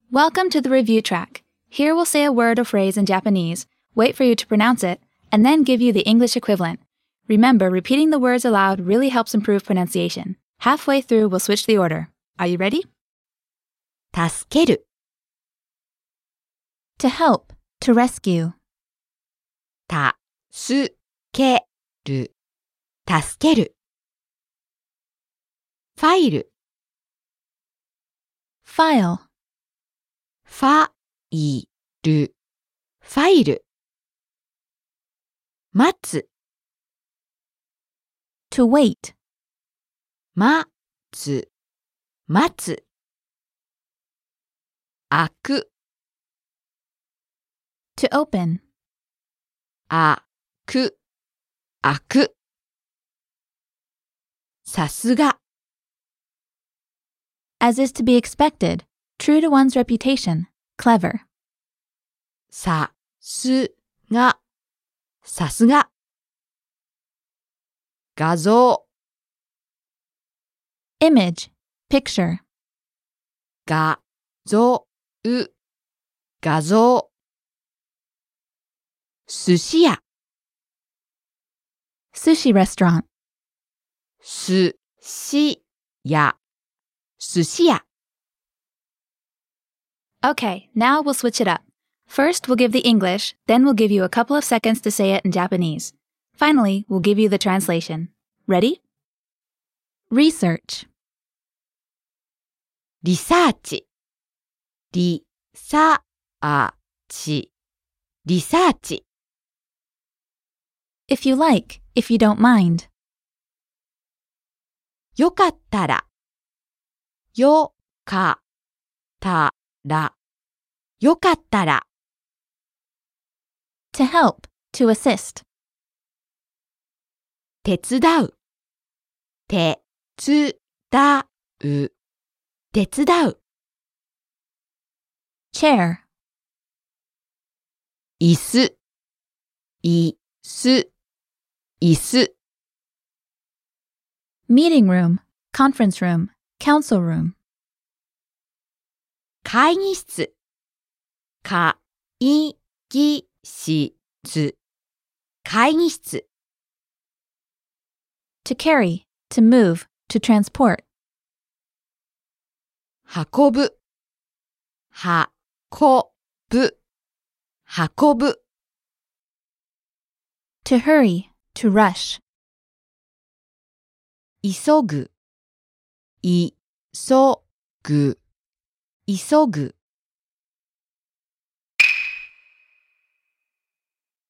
Welcome to the review track. Here we'll say a word or phrase in Japanese, wait for you to pronounce it, and then give you the English equivalent. Remember, repeating the words aloud really helps improve pronunciation. Halfway through, we'll switch the order. Are you ready? 助ける To help, to rescue. 助ける助けるファイル File, ファイルファイル待つ to wait. 待つ待つ開く To open. 開く開くさすが As is to be expected, true to one's reputation, clever. さすがさすが画像 Image, picture. 画像画像寿司屋 Sushi restaurant. 寿司屋寿司屋 Okay, now we'll switch it up. First, we'll give the English, then we'll give you a couple of seconds to say it in Japanese. Finally, we'll give you the translation. Ready? Research. リサーチリサーチリサーチ If you like, if you don't mind. よかったらよかったらよかったら To help, to assist. 手伝う手伝う手伝う Chair. 椅子椅子椅子 Meeting room, conference room, council room. 会議室会議室会議室 To carry, to move, to transport. 運ぶ運ぶ運ぶ To hurry, to rush. 急ぐ急ぐ急ぐ